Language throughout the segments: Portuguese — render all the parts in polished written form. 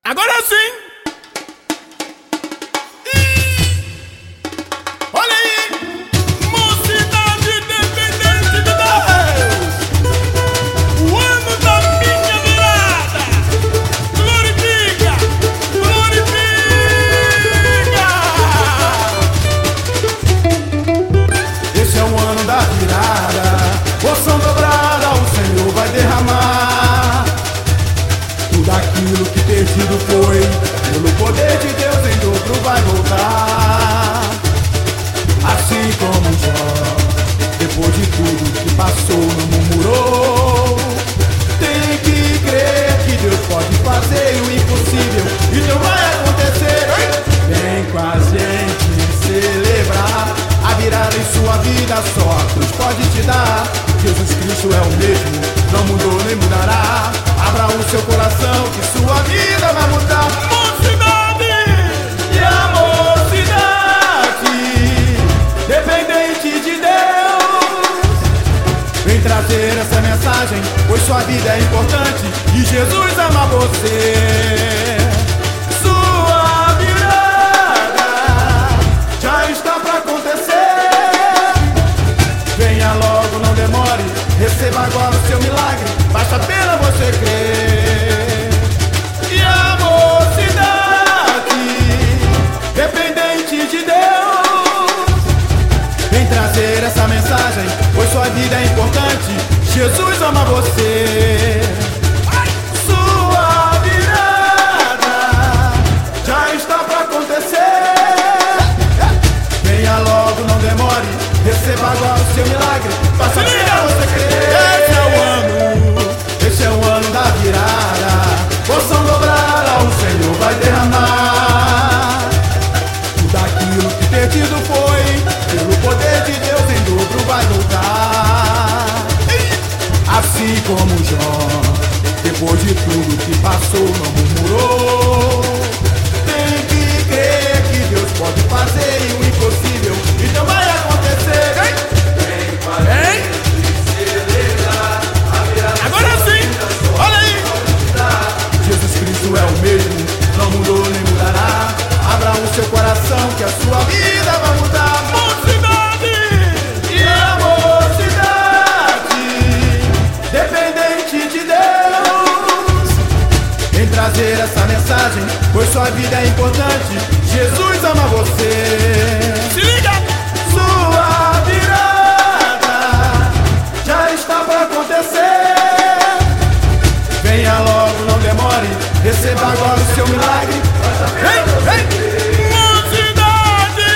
Agora sim! Olha aí! Mocidade dependente de Deus! O ano da minha virada! Glorifica! Glorifica! Esse é o ano da virada, porção dobrada o Senhor vai derramar. Tudo aquilo que perdido foi, pelo poder de Deus em dobro vai voltar. Assim como Jó, depois de tudo que passou, não murmurou. Tem que crer que Deus pode fazer o impossível e não vai acontecer. Vem com a gente celebrar a virada em sua vida, só a cruz pode te dar. Jesus Cristo é o mesmo, não mudou nem mudará. Abra o seu coração que sua vida vai mudar. Mocidade! E a mocidade, dependente de Deus, vem trazer essa mensagem, pois sua vida é importante e Jesus ama você. Sua virada já está pra acontecer. Venha logo, não demore, receba agora o seu milagre, basta apenas você crer. E a mocidade, dependente de Deus, vem trazer essa mensagem, pois sua vida é importante, Jesus ama você. Sua virada já está pra acontecer. Venha logo, não demore, receba agora o seu milagre, basta apenas você crer. Esse é o ano da virada, porção dobrada o Senhor vai derramar. Tudo aquilo que perdido foi, pelo poder de Deus em dobro vai voltar. Assim como Jó, depois de tudo que passou, não murmurou. Tem que crer que Deus pode fazer o impossível, então vai acontecer. Hein? Agora sim! Olha aí! Jesus Cristo é o mesmo, não mudou nem mudará. Abra o seu coração que a sua vida vai mudar. Mocidade! E a mocidade, dependente de Deus, vem trazer essa mensagem, pois sua vida é importante, Jesus ama você. Se liga! Sua virada já está pra acontecer. Venha logo, não demore, receba agora o seu milagre. Mocidade!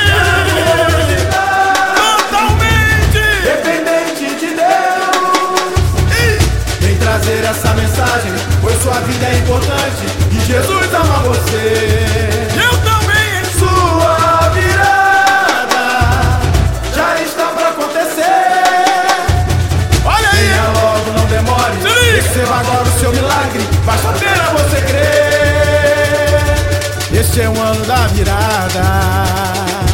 Totalmente! Dependente de Deus, vem trazer essa mensagem, pois sua vida é importante e Jesus ama você. Eu também, hein? Sua virada já está pra acontecer. Olha aí! Venha logo, não demore, receba agora o seu milagre, basta apenas você crer. Este é o ano da virada.